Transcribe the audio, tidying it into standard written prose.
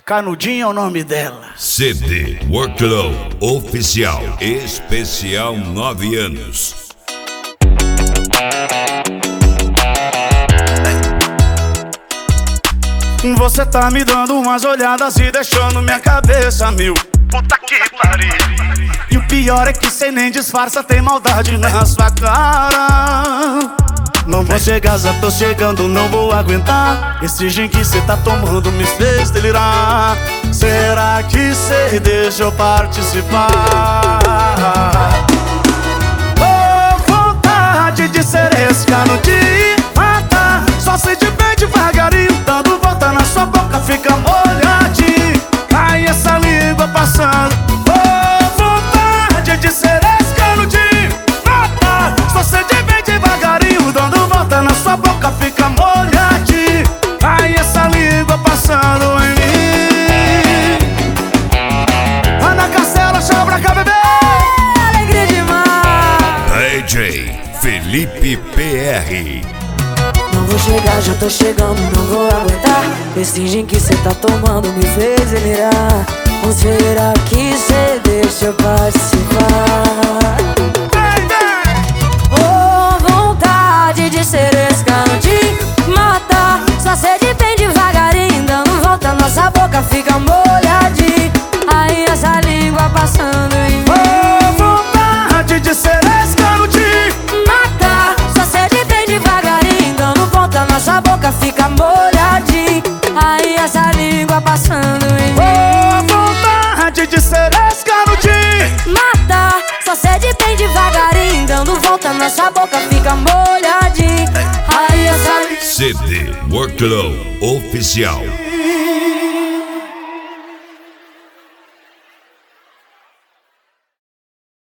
Canudinho é o nome dela. CD Workload Oficial, especial 9 anos. Você tá me dando umas olhadas e deixando minha cabeça mil. Puta que pariu. E o pior é que cê nem disfarça, tem maldade na sua cara. Não vou chegar, já tô chegando, não vou aguentar. Esse gin que cê tá tomando me fez delirar. Será que cê deixa eu participar? Oh, vontade de ser esse canudinho, mata. Só sei de bem devagarinho, dando volta na sua boca, fica molhadinho. Ai, essa língua passando. Oh, vontade de ser esse canudinho, mata. Só sei de bem devagarinho, dando volta na sua boca, fica molhadinho. Ai, essa língua passando em mim. Ana Castela, chama pra cá, bebê. Alegria demais. DJ Felipe PR. Não vou chegar, já tô chegando, não vou aguentar. Esse gin que cê tá tomando me fez delirar. Ou será que cê deixa eu participar? Oh, vontade de ser esse canudinho, mata. Só sede bem devagarinho, dando volta, nossa boca fica molhadinha. Aí essa língua passando em mim. Oh, vontade de ser esse canudinho, Mata, só sede bem devagarinho, dando volta, nossa boca fica molhadinha. Aí essa língua passando em mim. oh, vontade de ser esse canudinho. Mata, só sede bem devagarinho, dando volta, nossa boca fica molhadinha. Aí essa língua CD Workload Oficial.